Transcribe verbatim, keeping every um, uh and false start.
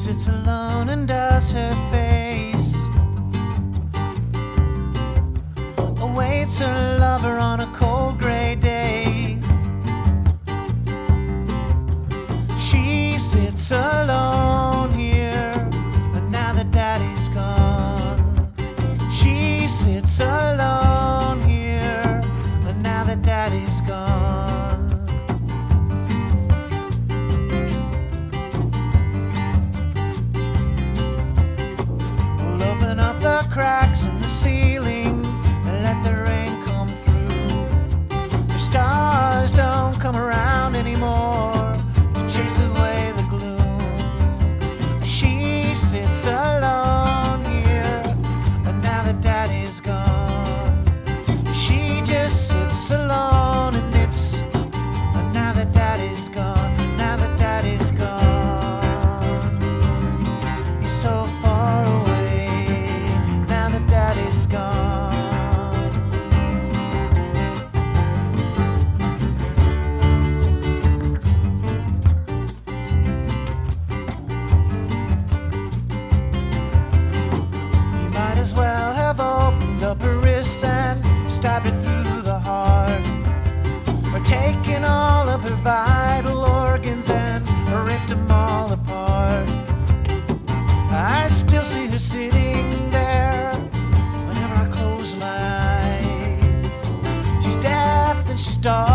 sits alone and does her face, awaits her lover on a cold gray day. She sits alone here, and now that daddy's gone. She sits alone here, and now that daddy's gone. We'll open up the cracks in the ceiling and let the rain come through. The stars don't come around anymore to chase away the gloom. She sits alone here, and now that daddy's gone. She just sits alone and knits, and now that daddy's gone, now that daddy's gone. He's so far away, now that daddy's gone. As well have opened up her wrist and stabbed her through the heart, or taken all of her vital organs and ripped them all apart. I still see her sitting there whenever I close my eyes. She's deaf and she's dark.